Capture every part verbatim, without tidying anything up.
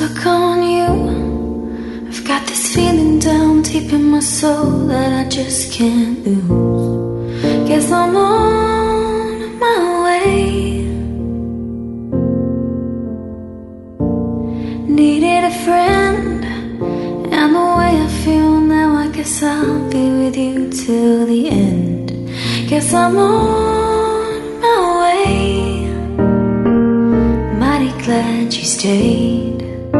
stuck on you. I've got this feeling down deep in my soul that I just can't lose. Guess I'm on my way. Needed a friend, and the way I feel now, I guess I'll be with you till the end. Guess I'm on my way. Mighty glad you stayed.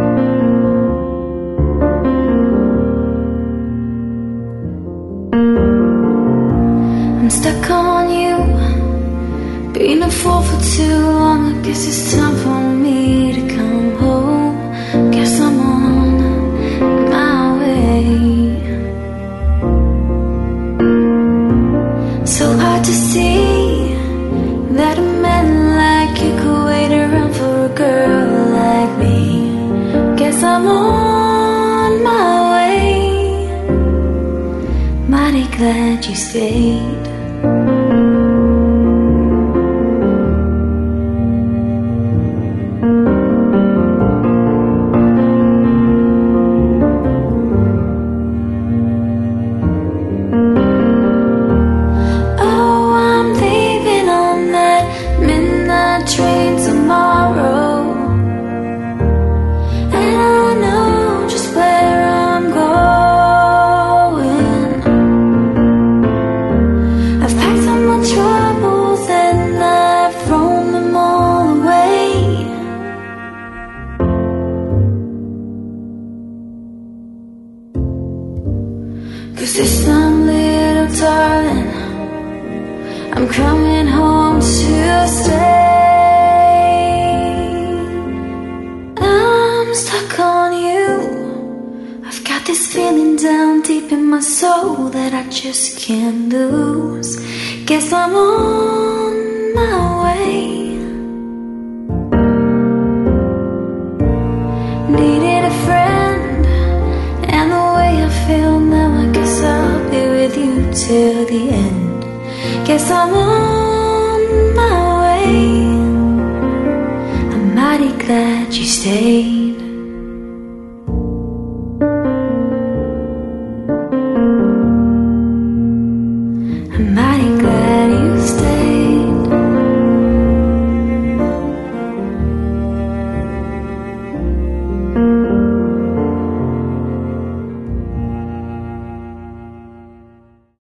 I'm stuck on you, been a fool for too long. I guess it's time for me to come home. Guess I'm on my way. So hard to see that a man like you could wait around for a girl like me. Guess I'm on my way. Mighty glad you stayed. Train tomorrow, and I know just where I'm going. I've packed up my troubles and I've thrown them all away. 'Cause this time, little darling, I'm coming home to stay. Stuck on you. I've got this feeling down deep in my soul that I just can't lose. Guess I'm on my way. Needed a friend, and the way I feel now, I guess I'll be with you till the end. Guess I'm on my way. I'm mighty glad you stayed.